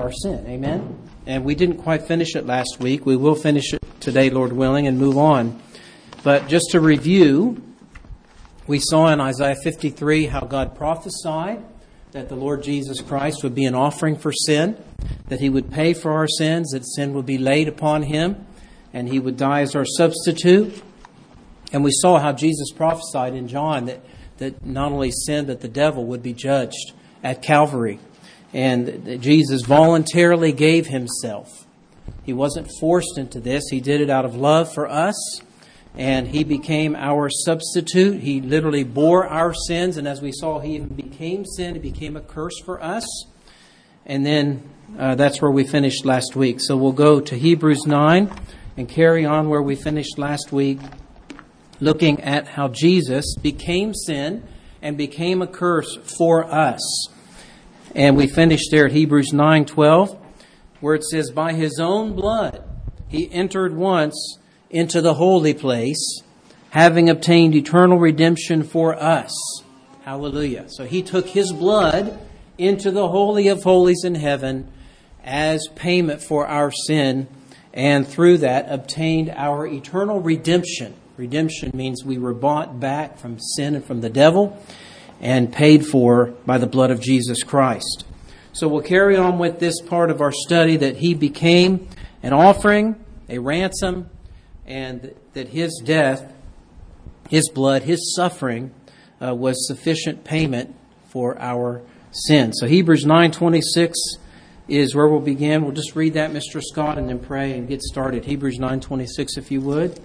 our sin. Amen? And we didn't quite finish it last week. We will finish it today, Lord willing, and move on. But just to review, we saw in Isaiah 53 how God prophesied that the Lord Jesus Christ would be an offering for sin, that He would pay for our sins, that sin would be laid upon Him, and He would die as our substitute. And we saw how Jesus prophesied in John that not only sin, but the devil would be judged at Calvary. And Jesus voluntarily gave Himself. He wasn't forced into this. He did it out of love for us. And He became our substitute. He literally bore our sins. And as we saw, He even became sin. He became a curse for us. And then that's where we finished last week. So we'll go to Hebrews 9 and carry on where we finished last week, looking at how Jesus became sin and became a curse for us. And we finished there at Hebrews 9:12, where it says, by His own blood He entered once into the holy place, having obtained eternal redemption for us. Hallelujah. So He took His blood into the Holy of Holies in heaven as payment for our sin, and through that obtained our eternal redemption. Redemption means we were bought back from sin and from the devil and paid for by the blood of Jesus Christ. So we'll carry on with this part of our study, that He became an offering, a ransom, and that His death, His blood, His suffering was sufficient payment for our sins. So Hebrews 9:26 is where we'll begin. We'll just read that, Mr. Scott, and then pray and get started. Hebrews 9:26, if you would.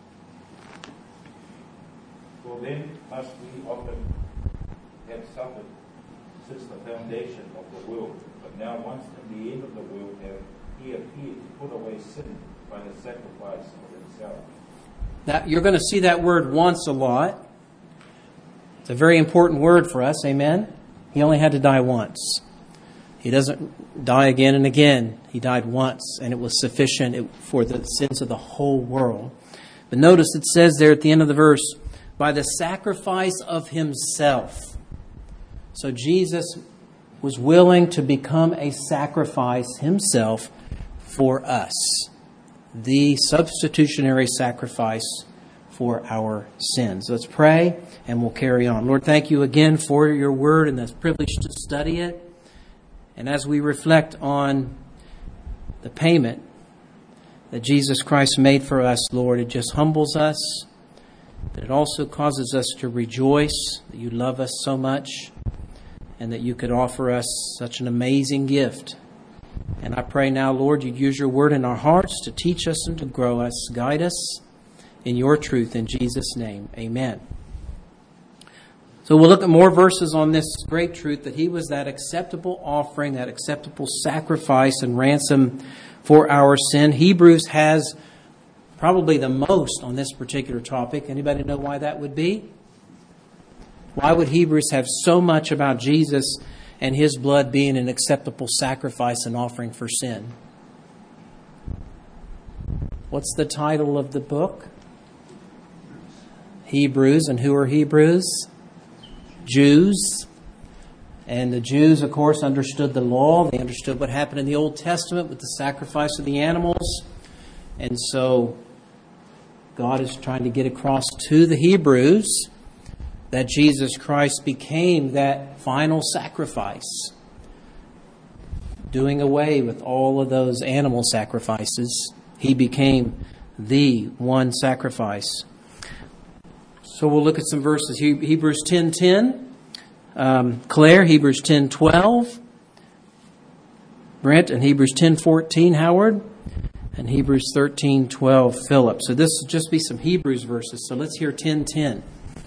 For then must we often have suffered since the foundation of the world. But now once in the end of the world He appeared to put away sin by the sacrifice of Himself. Now, you're going to see that word once a lot. It's a very important word for us, amen? He only had to die once. He doesn't die again and again. He died once, and it was sufficient for the sins of the whole world. But notice it says there at the end of the verse, by the sacrifice of Himself. So Jesus was willing to become a sacrifice Himself for us. The substitutionary sacrifice for our sins. Let's pray and we'll carry on. Lord, thank You again for Your word and the privilege to study it. And as we reflect on the payment that Jesus Christ made for us, Lord, it just humbles us, but it also causes us to rejoice that You love us so much and that You could offer us such an amazing gift. And I pray now, Lord, You'd use Your word in our hearts to teach us and to grow us, guide us in Your truth. In Jesus' name, amen. So we'll look at more verses on this great truth, that He was that acceptable offering, that acceptable sacrifice and ransom for our sin. Hebrews has probably the most on this particular topic. Anybody know why that would be? Why would Hebrews have so much about Jesus and His blood being an acceptable sacrifice and offering for sin? What's the title of the book? Hebrews. And who are Hebrews? Jews. And the Jews, of course, understood the law. They understood what happened in the Old Testament with the sacrifice of the animals. And so God is trying to get across to the Hebrews that Jesus Christ became that final sacrifice, doing away with all of those animal sacrifices. He became the one sacrifice. So we'll look at some verses. Hebrews 10:10. Claire, Hebrews 10:12. Brent, and Hebrews 10:14. Howard, and Hebrews 13:12. Philip. So this will just be some Hebrews verses. So let's hear 10:10.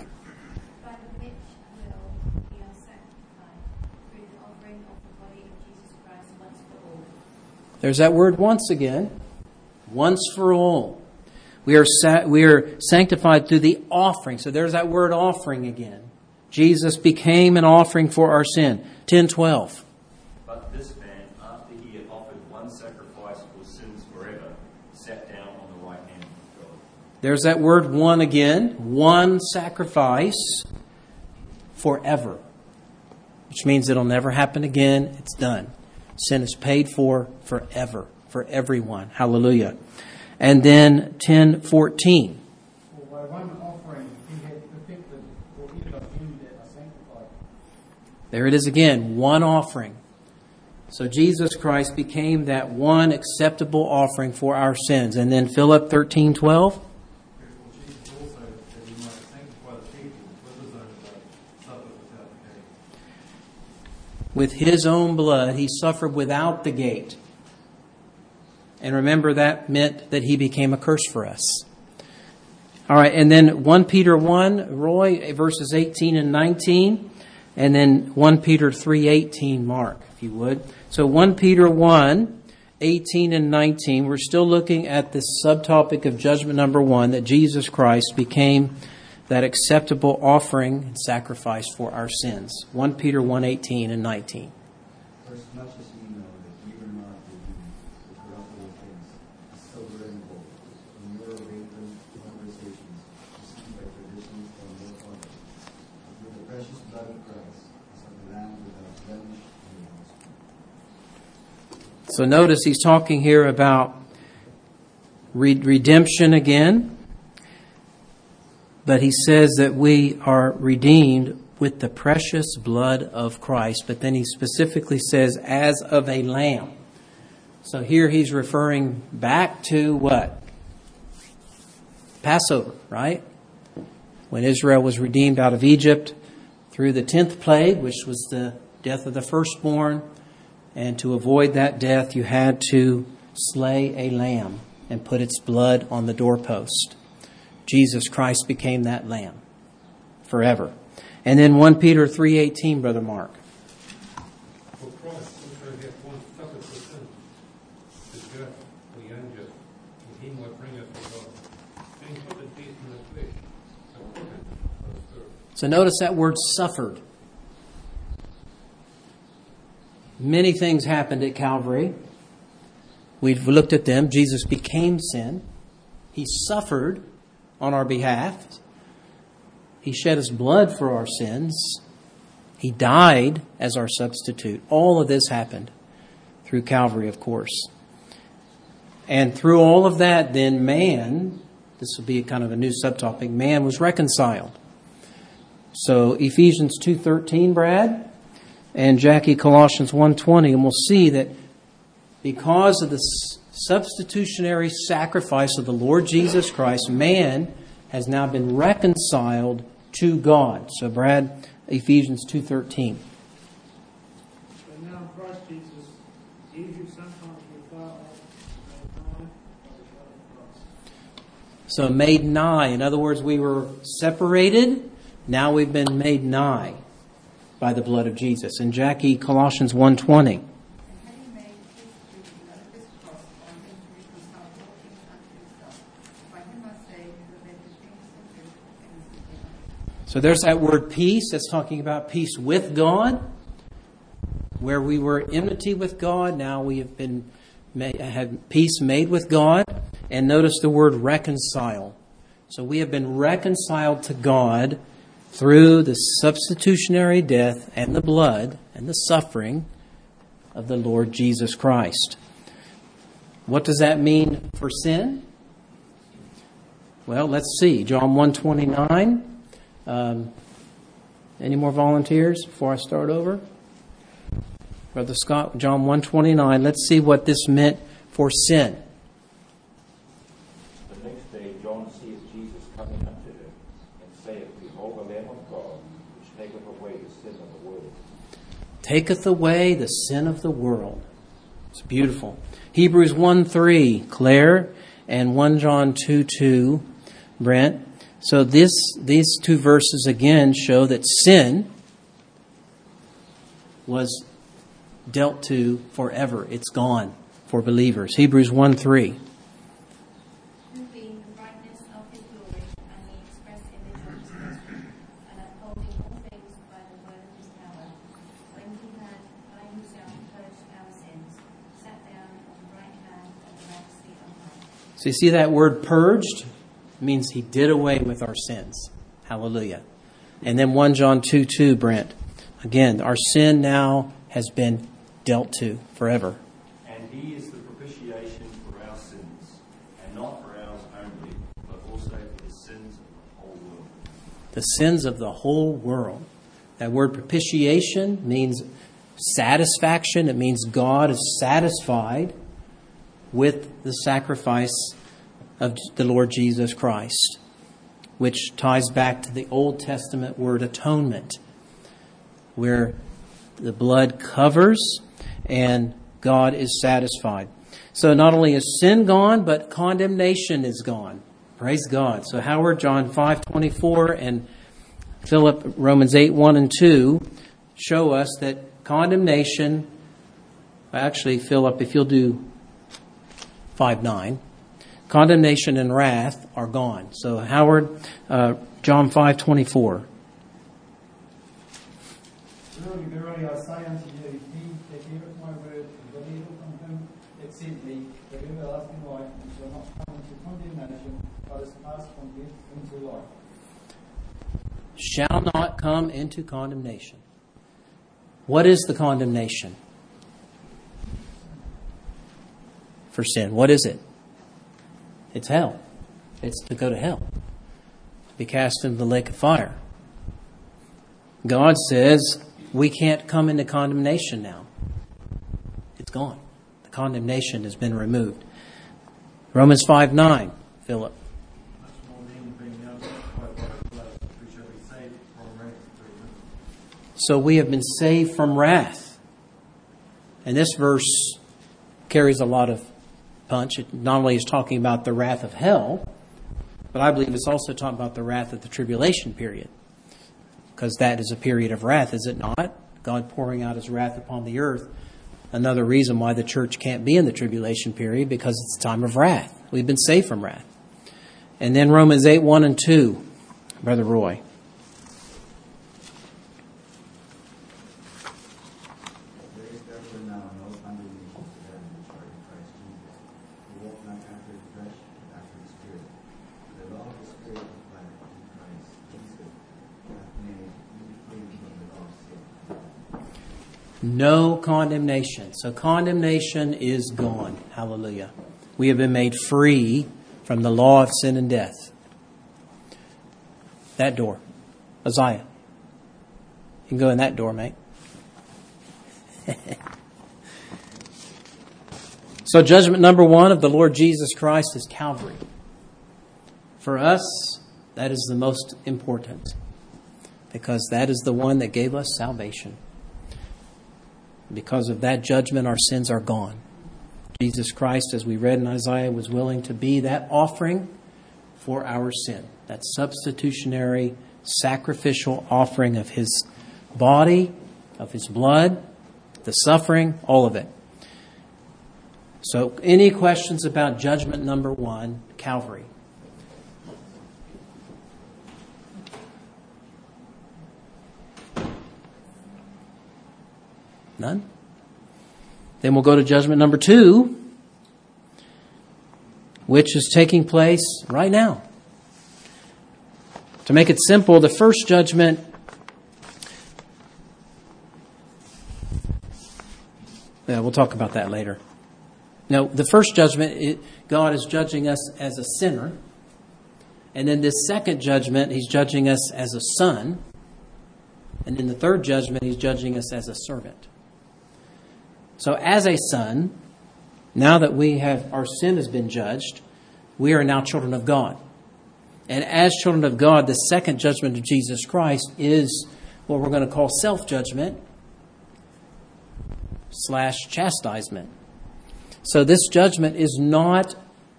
There's that word once again. Once for all. We are sanctified through the offering. So there's that word offering again. Jesus became an offering for our sin. 10:12. But this man, after He had offered one sacrifice for sins forever, sat down on the right hand of God. There's that word one again. One sacrifice forever. Which means it'll never happen again. It's done. Sin is paid for forever, for everyone. Hallelujah. And then 10:14. For by one offering he had perfected for each of him that are sanctified. There it is again, one offering. So Jesus Christ became that one acceptable offering for our sins. And then Philip 13:12. Therefore Jesus also, that he might sanctify the people with his own blood, suffered without the gate. With his own blood, he suffered without the gate. And remember, that meant that he became a curse for us. All right, and then 1 Peter 1, Roy, verses 18 and 19. And then 1 Peter 3:18, Mark, if you would. So 1 Peter 1, 18 and 19, we're still looking at this subtopic of judgment number 1, that Jesus Christ became that acceptable offering and sacrifice for our sins. 1 Peter 1, 18 and 19. For as much as ye know that ye were not redeemed with corruptible things, as silver and gold, from your vagrant conversations, received by traditions from your fathers, but with the precious blood of Christ, as of the Lamb without blemish and without spot. So notice he's talking here about redemption again. But he says that we are redeemed with the precious blood of Christ. But then he specifically says, as of a lamb. So here he's referring back to what? Passover, right? When Israel was redeemed out of Egypt through the 10th plague, which was the death of the firstborn. And to avoid that death, you had to slay a lamb and put its blood on the doorpost. Jesus Christ became that lamb forever. And then 1 Peter 3:18, Brother Mark. For Christ also hath once suffered for sin, the just for the unjust, that he might bring us to God, being put to death in the flesh, but quickened by the Spirit. So notice that word suffered. Many things happened at Calvary. We've looked at them. Jesus became sin. He suffered on our behalf. He shed his blood for our sins. He died as our substitute. All of this happened through Calvary, of course. And through all of that, then man, this will be kind of a new subtopic, man was reconciled. So Ephesians 2:13, Brad, and Jackie, Colossians 1:20, and we'll see that because of the substitutionary sacrifice of the Lord Jesus Christ, man has now been reconciled to God. So, Brad, Ephesians 2:13. But now in Christ Jesus, ye who sometimes were far off, made nigh by the blood of Christ. So made nigh. In other words, we were separated. Now we've been made nigh by the blood of Jesus. And Jackie, Colossians 1:20. So there's that word peace. That's talking about peace with God. Where we were enmity with God, now we have been had peace made with God. And notice the word reconcile. So we have been reconciled to God through the substitutionary death and the blood and the suffering of the Lord Jesus Christ. What does that mean for sin? Well, let's see. John 1:29. Any more volunteers before I start over? Brother Scott, John 1:29. Let's see what this meant for sin. The next day John seeth Jesus coming unto him, and saith, Behold the Lamb of God, which taketh away the sin of the world. Taketh away the sin of the world. It's beautiful. Hebrews 1:3, Claire, and 1 John 2:2, Brent. So these two verses again show that sin was dealt to forever. It's gone for believers. Hebrews 1:3. Who being the brightness of his glory and the express image of his person, and upholding all things by the word of his power, when he had by himself purged our sins, sat down on the right hand of the majesty on high. So you see that word purged? It means he did away with our sins. Hallelujah. And then 1 John 2:2, Brent. Again, our sin now has been dealt to forever. And he is the propitiation for our sins, and not for ours only, but also for the sins of the whole world. The sins of the whole world. That word propitiation means satisfaction. It means God is satisfied with the sacrifice of the Lord Jesus Christ, which ties back to the Old Testament word atonement, where the blood covers and God is satisfied. So not only is sin gone, but condemnation is gone. Praise God. So Howard, John 5:24, and Philip, Romans 8:1 and 2, show us that condemnation, actually, Philip, if you'll do 5:9, condemnation and wrath are gone. So Howard, John 5:24. Verily, verily, I say unto you, he that heareth my word and believeth on him that sent me, shall have everlasting life, and shall not come into condemnation, but is passed from death into life. Shall not come into condemnation. What is the condemnation for sin? What is it? It's hell. It's to go to hell, to be cast into the lake of fire. God says we can't come into condemnation now. It's gone. The condemnation has been removed. Romans 5:9, Philip. Much more than being now justified by his blood, we shall be saved from wrath through him. So we have been saved from wrath. And this verse carries a lot of punch. It not only is talking about the wrath of hell, but I believe it's also talking about the wrath of the tribulation period. Because that is a period of wrath, is it not? God pouring out his wrath upon the earth. Another reason why the church can't be in the tribulation period, because it's a time of wrath. We've been saved from wrath. And then Romans 8:1 and 2, Brother Roy. There is therefore now no condemnation to them which are in Christ Jesus, who walk not after the flesh, but after the Spirit. For the law of the Spirit of life in Christ Jesus hath made you free from the law of sin. No condemnation. So condemnation is gone. Hallelujah. We have been made free from the law of sin and death. That door. Isaiah. You can go in that door, mate. So judgment number 1 of the Lord Jesus Christ is Calvary. For us, that is the most important, because that is the one that gave us salvation. Because of that judgment, our sins are gone. Jesus Christ, as we read in Isaiah, was willing to be that offering for our sin. That substitutionary, sacrificial offering of his body, of his blood, the suffering, all of it. So, any questions about judgment number 1, Calvary? None? Then we'll go to judgment number 2, which is taking place right now. To make it simple, the first judgment, we'll talk about that later. Now, the first judgment, God is judging us as a sinner. And then this second judgment, he's judging us as a son. And in the third judgment, he's judging us as a servant. So as a son, now that our sin has been judged, we are now children of God. And as children of God, the second judgment of Jesus Christ is what we're going to call self-judgment / chastisement. So this judgment is not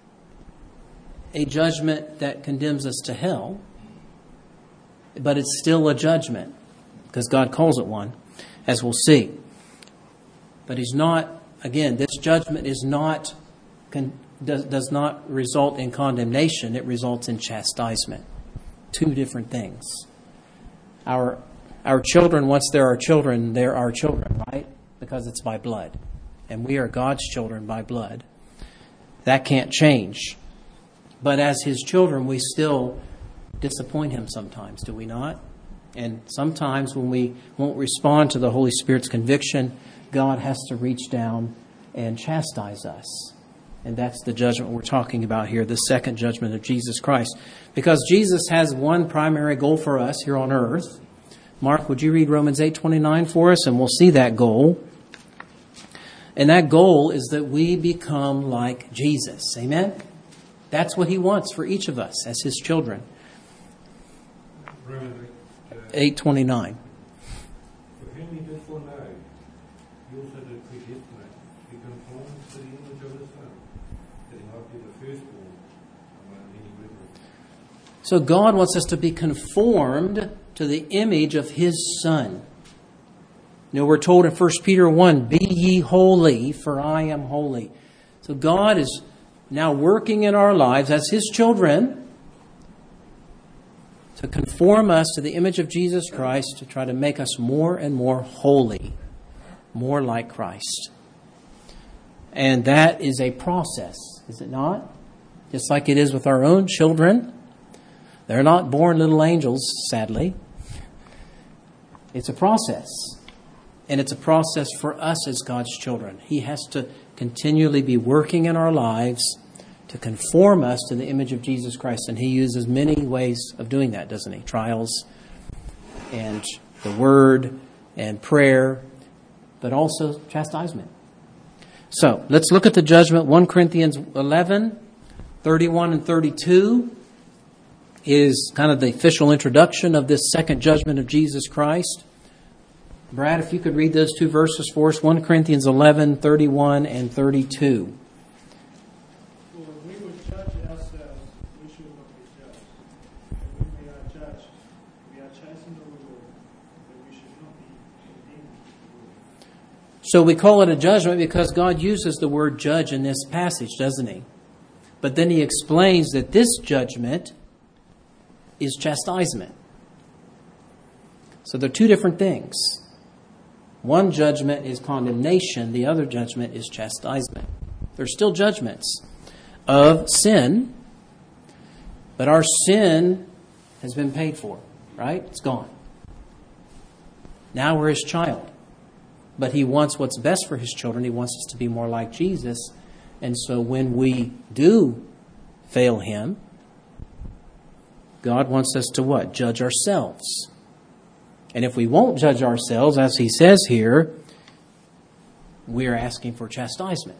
a judgment that condemns us to hell, but it's still a judgment, because God calls it one, as we'll see. But he's not, again, this judgment is not does not result in condemnation. It results in chastisement. Two different things. Our children, once they're our children, right? Because it's by blood. And we are God's children by blood. That can't change. But as his children, we still disappoint him sometimes, do we not? And sometimes when we won't respond to the Holy Spirit's conviction, God has to reach down and chastise us. And that's the judgment we're talking about here, the second judgment of Jesus Christ. Because Jesus has one primary goal for us here on earth. Mark, would you read Romans 8:29 for us? And we'll see that goal. And that goal is that we become like Jesus. Amen? That's what He wants for each of us as His children. 8:29. For whom He did foreknow, He also did predestinate to be conformed to the image of His Son, that He might be the firstborn among many brethren. So God wants us to be conformed to the image of His Son. You know, we're told in 1 Peter 1, be ye holy, for I am holy. So God is now working in our lives as His children to conform us to the image of Jesus Christ, to try to make us more and more holy, more like Christ. And that is a process, is it not? Just like it is with our own children. They're not born little angels, sadly. It's a process. And it's a process for us as God's children. He has to continually be working in our lives to conform us to the image of Jesus Christ. And He uses many ways of doing that, doesn't He? Trials and the Word and prayer, but also chastisement. So let's look at the judgment. 1 Corinthians 11, 31 and 32 is kind of the official introduction of this second judgment of Jesus Christ. Brad, if you could read those two verses for us, 1 Corinthians 11, 31 and 32. For when we would judge ourselves, we should not be judged. And when we are judged, we are chastened of the Lord, but we should not be condemned of the Lord. So we call it a judgment because God uses the word judge in this passage, doesn't He? But then He explains that this judgment is chastisement. So they're two different things. One judgment is condemnation. The other judgment is chastisement. They're still judgments of sin, but our sin has been paid for, right? It's gone. Now we're His child. But He wants what's best for His children. He wants us to be more like Jesus. And so when we do fail Him, God wants us to what? Judge ourselves. And if we won't judge ourselves, as He says here, we are asking for chastisement.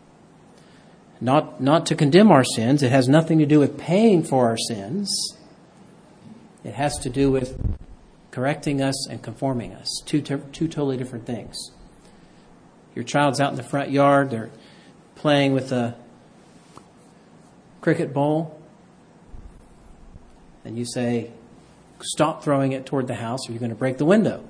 Not to condemn our sins. It has nothing to do with paying for our sins. It has to do with correcting us and conforming us. Two totally different things. Your child's out in the front yard. They're playing with a cricket ball. And you say, stop throwing it toward the house or you're going to break the window.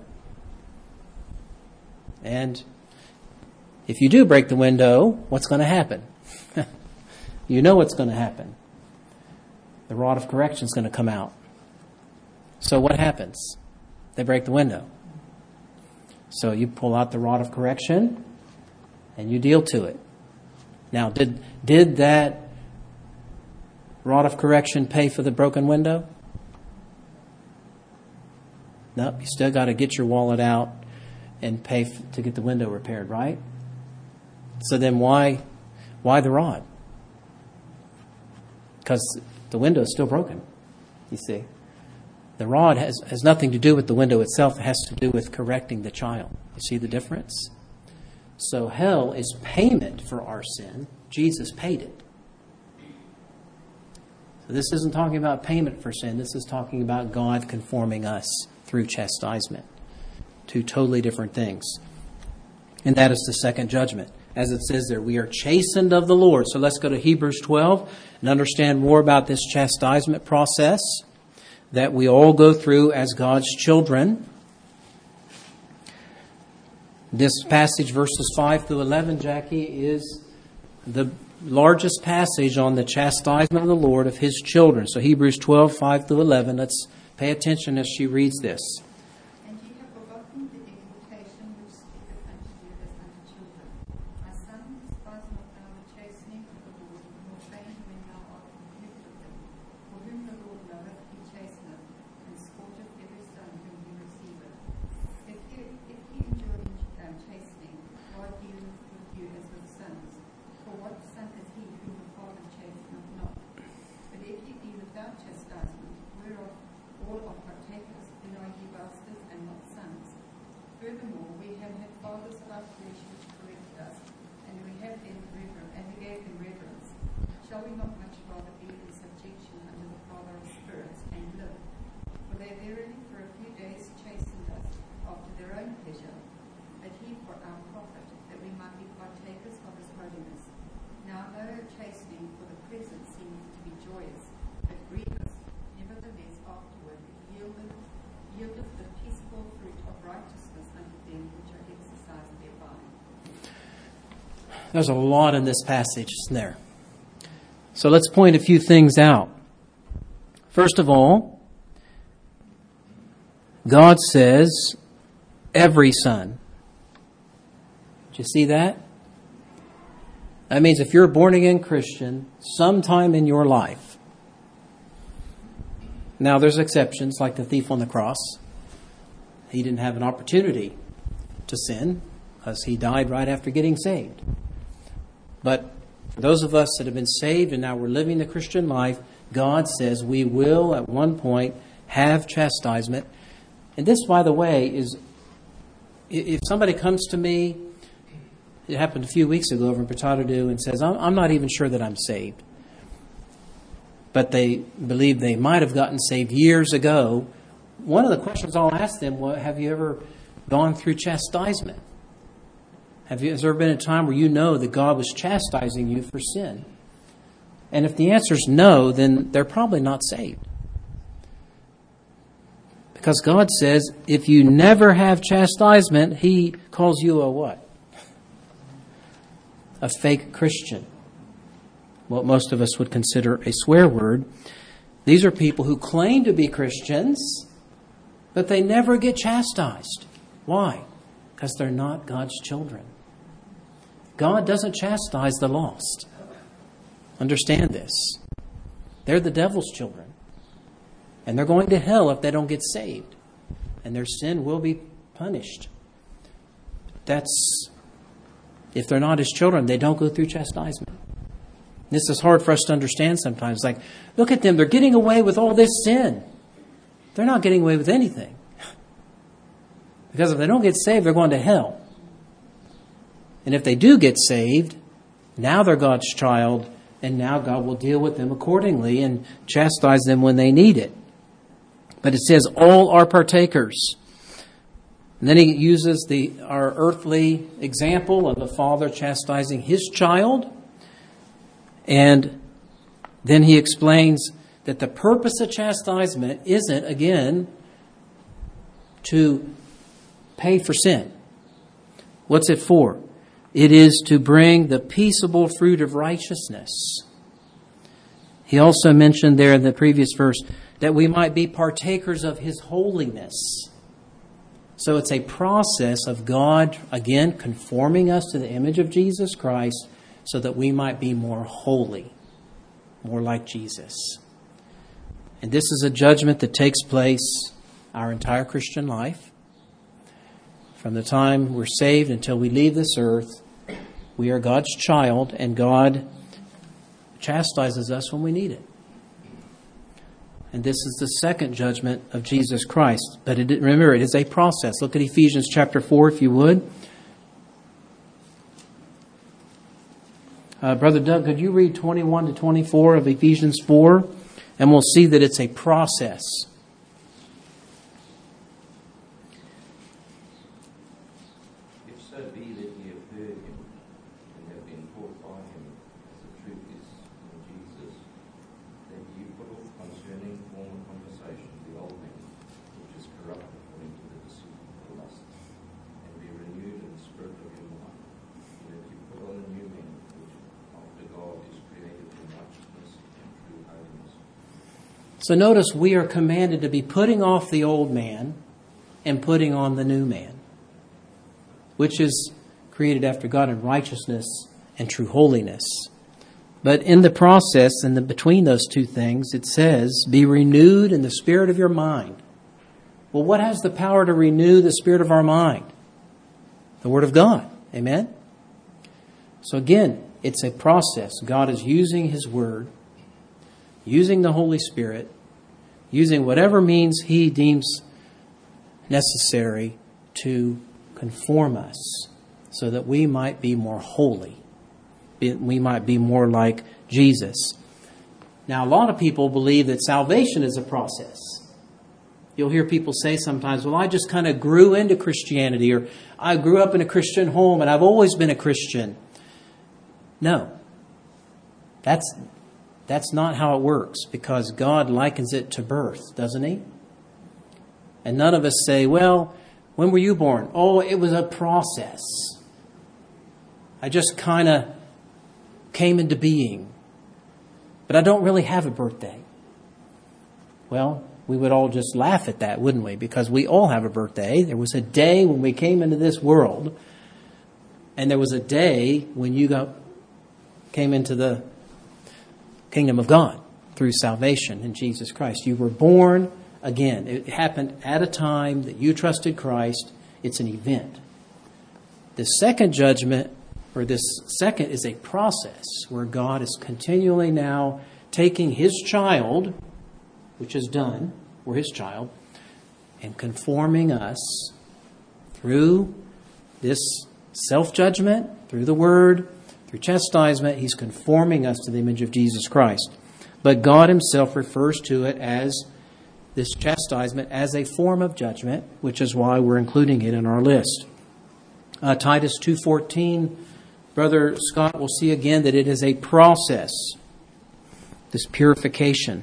And if you do break the window, what's going to happen? You know what's going to happen. The rod of correction is going to come out. So what happens? They break the window. So you pull out the rod of correction and you deal to it. Now, did that rod of correction pay for the broken window? Nope, you still got to get your wallet out and pay to get the window repaired, right? So then why the rod? Because the window is still broken, you see. The rod has nothing to do with the window itself. It has to do with correcting the child. You see the difference? So hell is payment for our sin. Jesus paid it. So this isn't talking about payment for sin. This is talking about God conforming us through chastisement. Two totally different things. And that is the second judgment. As it says there, we are chastened of the Lord. So let's go to Hebrews 12 and understand more about this chastisement process that we all go through as God's children. This passage, verses 5 through 11, Jackie, is the largest passage on the chastisement of the Lord of His children. So Hebrews 12, 5 through 11. Let's pay attention as she reads this. And ye have forgotten the exhortation which speaketh unto you as unto children. My son, despise not thou the chastening of the Lord, nor faint when thou art rebuked of him. For whom the Lord loveth, He chasteneth, and scourgeth every son whom He receiveth. If he endure chastening, There's a lot in this passage, isn't there? So let's point a few things out. First of all, God says, every son. Did you see that? That means if you're a born-again Christian, sometime in your life. Now, there's exceptions, like the thief on the cross. He didn't have an opportunity to sin because he died right after getting saved. But for those of us that have been saved and now we're living the Christian life, God says we will at one point have chastisement. And this, by the way, is if somebody comes to me, it happened a few weeks ago over in Petardoo, and says, I'm not even sure that I'm saved. But they believe they might have gotten saved years ago. One of the questions I'll ask them, well, have you ever gone through chastisement? Has there been a time where you know that God was chastising you for sin? And if the answer is no, then they're probably not saved. Because God says, if you never have chastisement, He calls you a what? A fake Christian. What most of us would consider a swear word. These are people who claim to be Christians, but they never get chastised. Why? Because they're not God's children. God doesn't chastise the lost. Understand this. They're the devil's children. And they're going to hell if they don't get saved. And their sin will be punished. If they're not His children, they don't go through chastisement. This is hard for us to understand sometimes. Like, look at them. They're getting away with all this sin. They're not getting away with anything. Because if they don't get saved, they're going to hell. And if they do get saved, now they're God's child, and now God will deal with them accordingly and chastise them when they need it. But it says all are partakers. And then He uses our earthly example of a father chastising his child. And then He explains that the purpose of chastisement isn't, again, to pay for sin. What's it for? It is to bring the peaceable fruit of righteousness. He also mentioned there in the previous verse that we might be partakers of His holiness. So it's a process of God, again, conforming us to the image of Jesus Christ so that we might be more holy, more like Jesus. And this is a judgment that takes place our entire Christian life. From the time we're saved until we leave this earth, we are God's child, and God chastises us when we need it. And this is the second judgment of Jesus Christ. But remember, it is a process. Look at Ephesians chapter 4, if you would. Brother Doug, could you read 21 to 24 of Ephesians 4? And we'll see that it's a process. If so be that ye have heard Him and have been taught by Him, as the truth is in Jesus, that ye put off concerning former conversation the old man, which is corrupt according to the deceitful lusts, and be renewed in the spirit of your mind, and that ye put on the new man, which after God is created in righteousness and true holiness. So notice we are commanded to be putting off the old man and putting on the new man, which is created after God in righteousness and true holiness. But in the process, between those two things, it says, be renewed in the spirit of your mind. Well, what has the power to renew the spirit of our mind? The Word of God. Amen? So again, it's a process. God is using His Word, using the Holy Spirit, using whatever means He deems necessary to conform us so that we might be more holy. We might be more like Jesus. Now, a lot of people believe that salvation is a process. You'll hear people say sometimes, well, I just kind of grew into Christianity, or I grew up in a Christian home and I've always been a Christian. No. That's not how it works, because God likens it to birth, doesn't He? And none of us say, well, when were you born? Oh, it was a process. I just kind of came into being. But I don't really have a birthday. Well, we would all just laugh at that, wouldn't we? Because we all have a birthday. There was a day when we came into this world, and there was a day when you came into the kingdom of God through salvation in Jesus Christ. You were born again. It happened at a time that you trusted Christ. It's an event. The second judgment, or this second, is a process where God is continually now taking His child, which is done, we're His child, and conforming us through this self-judgment, through the Word, through chastisement. He's conforming us to the image of Jesus Christ. But God Himself refers to it as this chastisement as a form of judgment, which is why we're including it in our list. Titus 2:14, Brother Scott will see again that it is a process, this purification.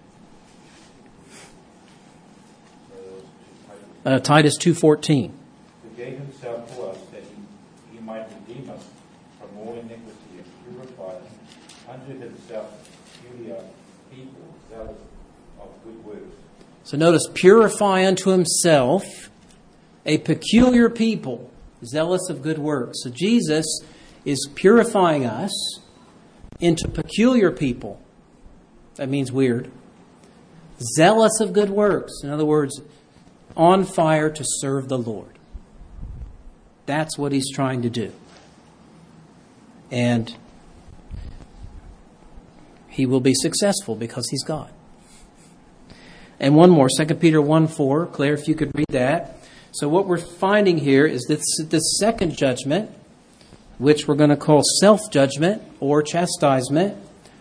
Titus 2:14. Who gave Himself to us that He might redeem us from all iniquity and purify us unto Himself, peculiar people, zealous of good works. So notice, purify unto Himself a peculiar people, zealous of good works. So Jesus is purifying us into peculiar people. That means weird. Zealous of good works. In other words, on fire to serve the Lord. That's what He's trying to do. And He will be successful because He's God. And one more, 2 Peter 1:4. Claire, if you could read that. So what we're finding here is that this second judgment, which we're going to call self-judgment or chastisement,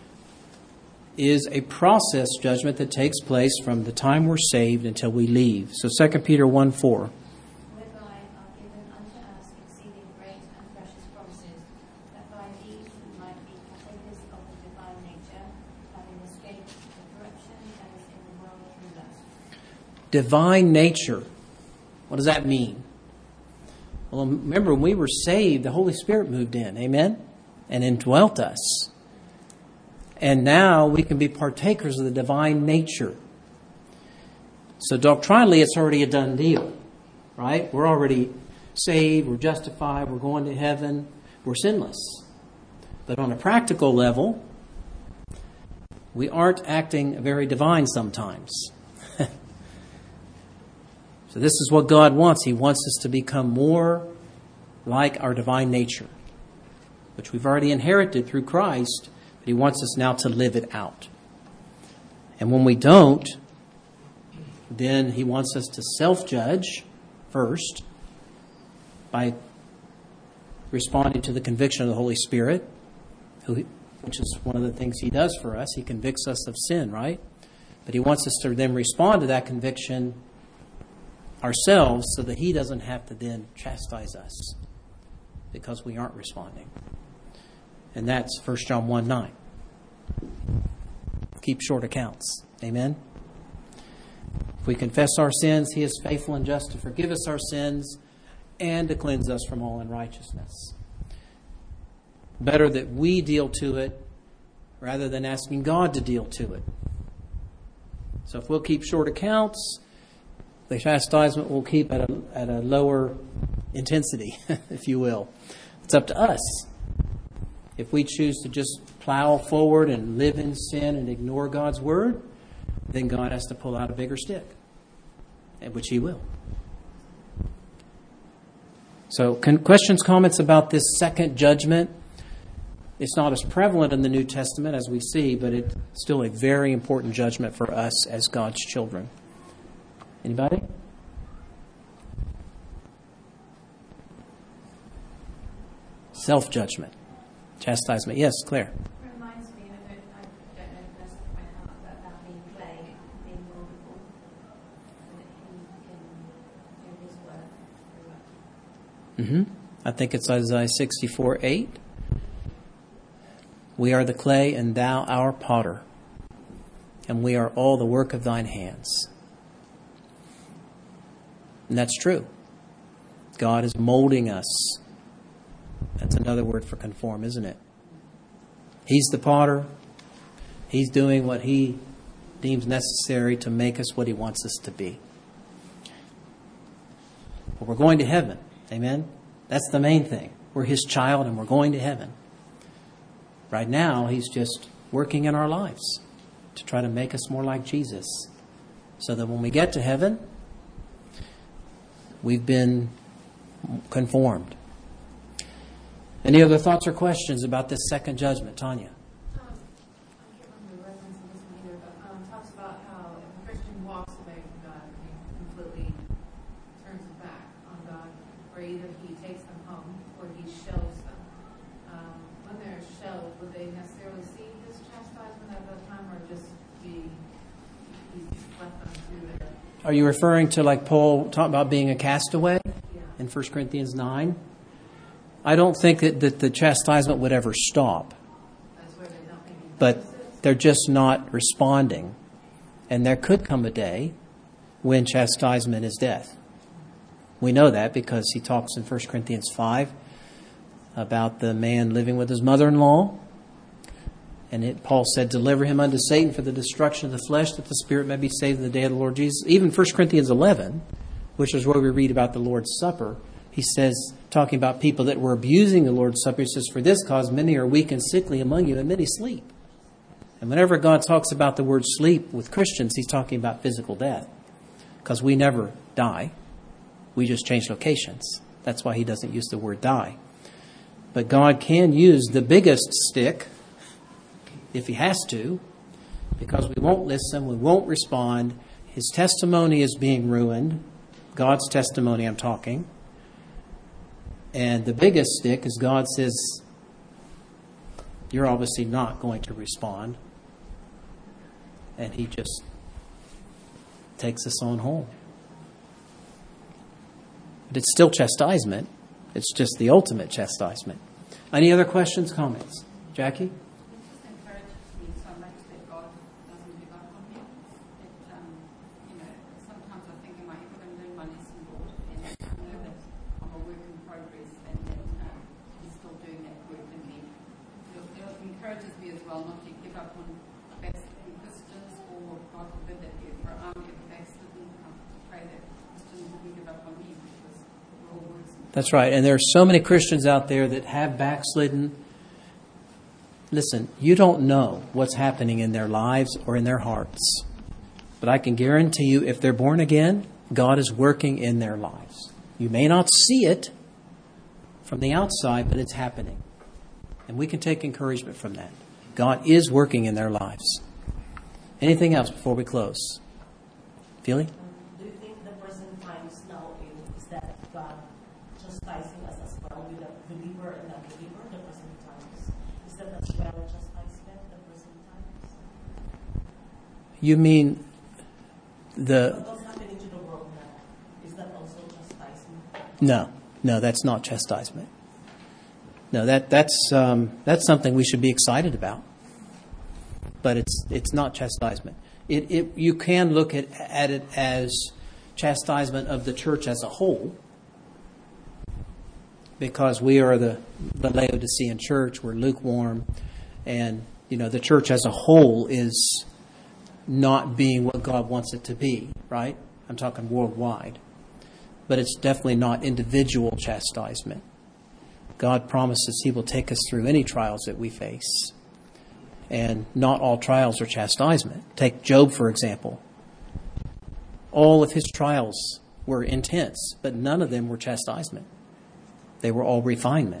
is a process judgment that takes place from the time we're saved until we leave. So 2 Peter 1:4. Whereby are given unto us exceeding great and precious promises, that by these we might be partakers of the divine nature, having escaped the corruption that is in the world through lust. Divine nature. What does that mean? Well, remember, when we were saved, the Holy Spirit moved in, amen? And indwelt us. And now we can be partakers of the divine nature. So doctrinally, it's already a done deal, right? We're already saved, we're justified, we're going to heaven, we're sinless. But on a practical level, we aren't acting very divine sometimes. So this is what God wants. He wants us to become more like our divine nature, which we've already inherited through Christ, but He wants us now to live it out. And when we don't, then He wants us to self-judge first by responding to the conviction of the Holy Spirit, which is one of the things He does for us. He convicts us of sin, right? But He wants us to then respond to that conviction ourselves so that He doesn't have to then chastise us because we aren't responding. And that's 1 John 1:9. Keep short accounts. Amen? If we confess our sins, He is faithful and just to forgive us our sins and to cleanse us from all unrighteousness. Better that we deal to it rather than asking God to deal to it. So if we'll keep short accounts, the chastisement will keep at a lower intensity, if you will. It's up to us. If we choose to just plow forward and live in sin and ignore God's word, then God has to pull out a bigger stick, which He will. So questions, comments about this second judgment? It's not as prevalent in the New Testament as we see, but it's still a very important judgment for us as God's children. Anybody? Self-judgment. Chastisement. Yes, Claire. It reminds me, I don't know if that's off my heart, but about being clay, being moldable, and that He can do His work through us. I think it's Isaiah 64:8. We are the clay and Thou our potter, and we are all the work of Thine hands. And that's true. God is molding us That's another word for conform, isn't it? He's the potter. He's doing what he deems necessary to make us what he wants us to be. But we're going to heaven. Amen? That's the main thing. We're his child and we're going to heaven. Right now, he's just working in our lives to try to make us more like Jesus. So that when we get to heaven, we've been conformed. Any other thoughts or questions about this second judgment? Tanya? I can't remember the reference in this one either, but it talks about how if a Christian walks away from God, he completely turns his back on God, or either he takes them home or he shelves them. When they're shelved, would they necessarily see this chastisement at that time, or just he's left them through there? Are you referring to like Paul talking about being a castaway in 1 Corinthians 9? I don't think that the chastisement would ever stop. But they're just not responding. And there could come a day when chastisement is death. We know that because he talks in 1 Corinthians 5 about the man living with his mother-in-law. And Paul said, deliver him unto Satan for the destruction of the flesh, that the spirit may be saved in the day of the Lord Jesus. Even 1 Corinthians 11, which is where we read about the Lord's Supper, he says, talking about people that were abusing the Lord's Supper, he says, for this cause many are weak and sickly among you, and many sleep. And whenever God talks about the word sleep with Christians, he's talking about physical death. Because we never die. We just change locations. That's why he doesn't use the word die. But God can use the biggest stick, if he has to, because we won't listen, we won't respond. His testimony is being ruined. God's testimony, I'm talking. And the biggest stick is God says, you're obviously not going to respond. And he just takes us on home. But it's still chastisement. It's just the ultimate chastisement. Any other questions, comments? Jackie? That's right. And there are so many Christians out there that have backslidden. Listen, you don't know what's happening in their lives or in their hearts. But I can guarantee you, if they're born again, God is working in their lives. You may not see it from the outside, but it's happening. And we can take encouragement from that. God is working in their lives. Anything else before we close? Feely? Do you think the present times now is that God chastising us as well with the believer and unbeliever, the present times? Is that as well chastisement, the present times? You mean what's happening to the world now? Is that also chastisement? No, that's not chastisement. No, that's something we should be excited about. But it's not chastisement. You can look at it as chastisement of the church as a whole, because we are the Laodicean church. We're lukewarm, and the church as a whole is not being what God wants it to be. Right? I'm talking worldwide, but it's definitely not individual chastisement. God promises He will take us through any trials that we face. And not all trials are chastisement. Take Job, for example. All of his trials were intense, but none of them were chastisement. They were all refinement.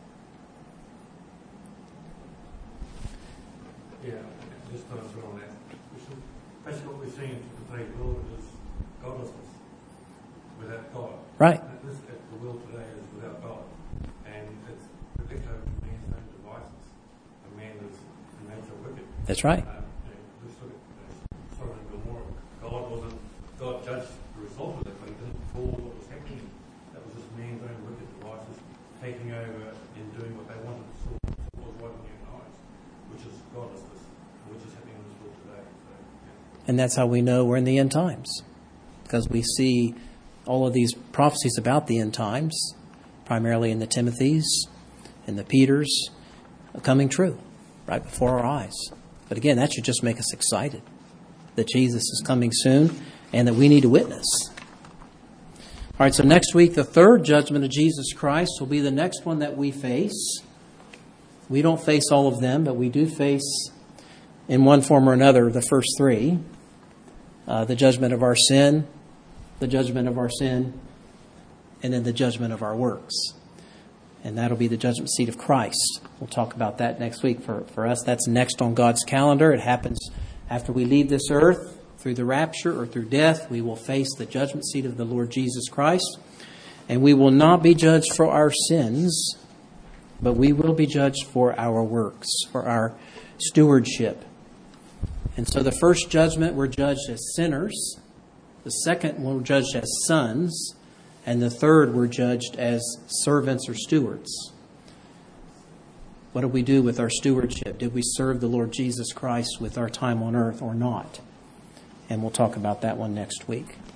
Yeah, just to answer on that. Basically what we're seeing in today's world is godlessness without God. Right. The world today is without God. And it's the victim of man's own devices. A man is in nature wicked. That's right. Let's look at Sodom and Gomorrah. God judged the result of it, but He didn't call what was happening. That was just man's own wicked devices taking over and doing what they wanted to sort was right in their eyes, which is godlessness, which is happening in this world today. So, yeah. And that's how we know we're in the end times. Because we see all of these prophecies about the end times, primarily in the Timothy's, and the Peters coming true right before our eyes. But again, that should just make us excited that Jesus is coming soon and that we need to witness. All right, so next week, the third judgment of Jesus Christ will be the next one that we face. We don't face all of them, but we do face, in one form or another, the first three. The judgment of our sin, the judgment of our sin, and then the judgment of our works. And that'll be the judgment seat of Christ. We'll talk about that next week. For us, that's next on God's calendar. It happens after we leave this earth, through the rapture or through death. We will face the judgment seat of the Lord Jesus Christ. And we will not be judged for our sins, but we will be judged for our works, for our stewardship. And so the first judgment, we're judged as sinners. The second, we're judged as sons. And the third, we're judged as servants or stewards. What do we do with our stewardship? Did we serve the Lord Jesus Christ with our time on earth or not? And we'll talk about that one next week.